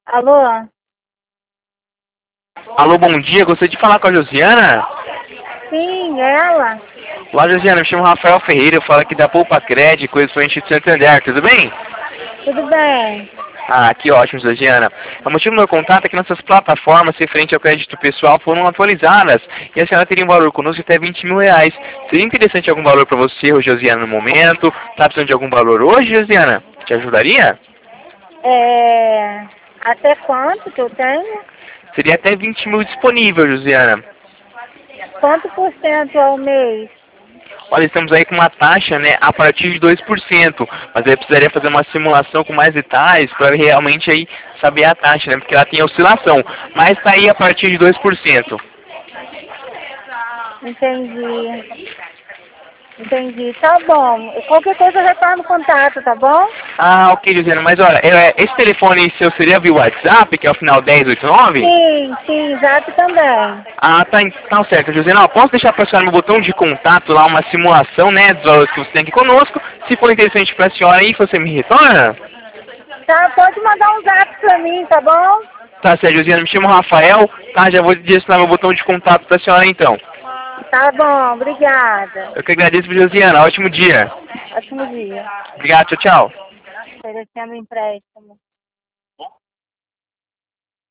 Alô? Alô, bom dia. Gostaria de falar com a Josiana. Sim, ela? Olá, Josiana. Me chamo Rafael Ferreira. Eu falo aqui da Poupa Cred, coisa frente de Santander. Tudo bem? Tudo bem. Ah, que ótimo, Josiana. O motivo do meu contato é que nossas plataformas referente ao crédito pessoal foram atualizadas e a senhora teria um valor conosco de até 20 mil reais. Seria interessante algum valor para você, Josiana, no momento? Está precisando de algum valor hoje, Josiana? Te ajudaria? Até quanto que eu tenho? Seria até 20 mil disponível, Josiana. Quanto por cento ao mês? Olha, estamos aí com uma taxa, né, a partir de 2%, mas aí precisaria fazer uma simulação com mais detalhes para realmente aí saber a taxa, né, porque ela tem oscilação, mas está aí a partir de 2%. Entendi. Entendi. Tá bom. Qualquer coisa eu retorno o contato, tá bom? Ah, ok, Josiana, mas olha, esse telefone seu seria via WhatsApp, que é o final 1089? Sim, exato também. Ah, tá certo, Josiana. Ó, posso deixar para a senhora no botão de contato lá uma simulação, né, dos valores que você tem aqui conosco. Se for interessante para a senhora aí, você me retorna? Tá, pode mandar um zap pra mim, tá bom? Tá certo, Josiana, me chamo Rafael, tá, já vou direcionar meu botão de contato para a senhora então. Tá bom, obrigada. Eu que agradeço, Josiana. Ótimo dia. Ótimo dia. Obrigado, tchau, tchau. Oferecendo empréstimo.